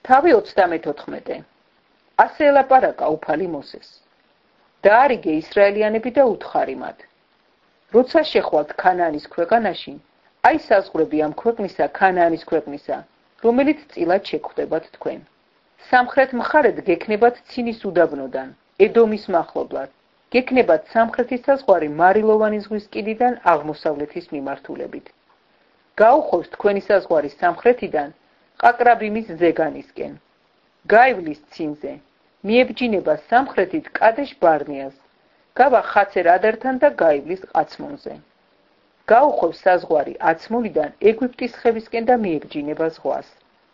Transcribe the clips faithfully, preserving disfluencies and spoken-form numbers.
თავი ოცდამეთოთხმეტე. ასე ელაპარაკა უფალი მოსეს. დაარიგე ისრაელიანები და უთხარი მათ. როცა შეხვალთ ქანაანის ქვეყანაში, აი საზღვრები ამ ქვეყნისა ქანაანის ქვეყნისა, რომელიც წილად შეგხვდებათ თქვენ. სამხრეთ მხარედ გექნებათ ცინის უდაბნოდან, ედომის მახლობლად. გექნებათ სამხრეთის საზღვარი მარილოვანი ზღვის კიდიდან აღმოსავლეთის მიმართულებით. გაუხოვს თქვენი საზღვარი სამხრეთიდან ყაკრაბიმის ზეგანისკენ. გაივლის ცინზე, მიებჯინება სამხრეთით კადეშ ბარნეას, გავა ხაცერ ადართან და გაივლის ყაცმონზე. გაუხოვს საზღვარი აცმონიდან ეგვიპტის ხევისკენ და მიებჯინება ზღვას.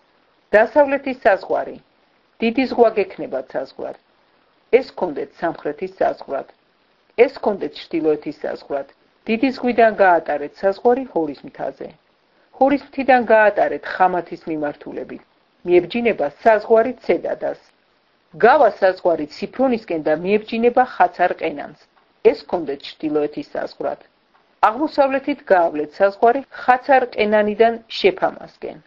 დასავლეთის საზღვარი, დიდი ზღვა გექნებათ საზღვარად. ეს კონდეთ სამხრეთის საზღვრად. ეს კონდეთ ჩრდილოეთის საზღვრად. დიდი ზღვიდან გაატარეთ საზღვარი ჰორის მთაზე. ჰორის მთიდან გაატარეთ ხამათის მიმართულებით. მიებჯინება საზღვარი ცედადას. გავა საზღვარი ციფრონისკენ და მიებჯინება ხაცარ ყენანს. ეს კონდეთ ჩრდილოეთის საზღვრად. აღმოსავლეთით გაავლეთ საზღვარი ხაცარ ყენანიდან შეფამასკენ.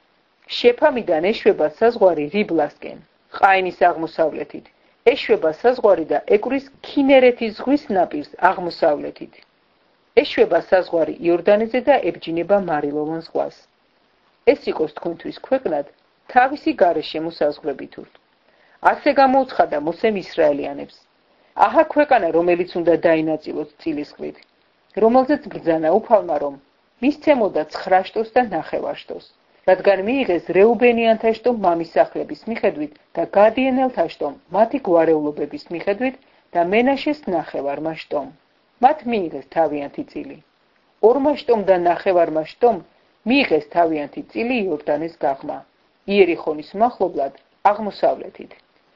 შეფამიდან ეშვება საზღვარი რიბლასკენ, ყაინის აღმოსავლეთით. ეშვება საზღვარი და ეკვრիս ქინერეთის ზღვის ნაპირს აღმოსავლეთით. ეშვება საზღვარი იორდანეზე და ებჯინება მარილოვან ზღვას. ეს იყოს თქვენთვის ქვეყნად თავისი გარეშემო საზღვრებითურთ. ასე გამოუცხადა მოსემ ისრაელიანებს. აჰა ქვეყანა, რომელიც უნდა დაინაწილოთ წილისყრით, რომელზეც ბრძანა უფალმა, რომ მისცემოდა ცხრა შტოს და ნახევარ შტოს. რადგან მიიღეს რეუბენიანთა შტომ მამის სახლების მიხედვით და გადიენელთა შტომ მათი გვარეულობების მიხედვით და მენაშეს ნახევარმა შტომ. მათ მიიღეს თავიანთი წილი. ორმა შტომ და ნახევარმა შტომ მიიღეს თავიანთი წილი იორდანეს გაღმა, იერიხონის მახლობლად აღმოსავლეთით.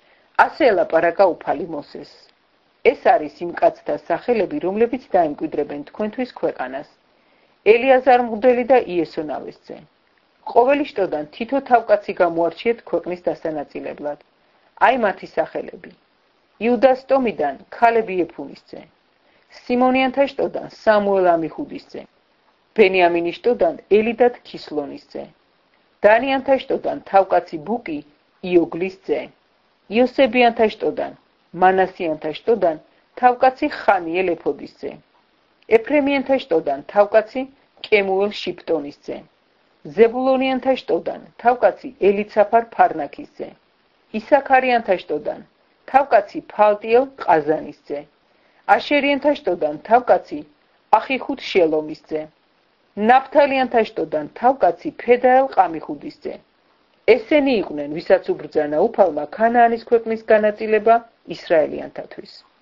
ასე ელაპარაკა უფალი მოსეს. ეს არის იმ კაცთა სახელები, რომლებიც დაიმკვიდრებენ თქვენთვის ქვეყანას. ელიაზარ მღვდელი და იესონავესზე. ყოველი შტოდან თითო თავკაცი გამოარჩიეთ ქვეყნის დასანაწილებლად. აი მათი სახელები. იუდას ტომიდან ქალები ეფუნისძე. სიმონიანთა შტოდან სამუელ ამიხუდისძე. ბენიამინის შტოდან ელიდად ქისლონისძე. დანიანთა შტოდან თავკაცი ბუკი იოგლისძე. იოსებიანთა შტოდან, მანასიანთა შტოდან თავკაცი ხანიელ ეფოდისძე. ეფრემიანთა შტოდან თავკაცი კემუელ შიფტონისძე. ზებულონიანთა შტოდან თავკაცი ელიცაფარ ფარნაქისძე. ისაქარიანთა შტოდან თავკაცი ფალტიელ ყაზანისძე. აშერიანთა შტოდან თავკაცი ახიხუდ შელომისძე. ნაფთალიანთა შტოდან თავკაცი ფედაელ ყამიხუდისძე. ესენი იყვნენ, ვისაც უბრძანა უფალმა ქანაანის ქვეყნის განაწილება ისრაელიანთათვის.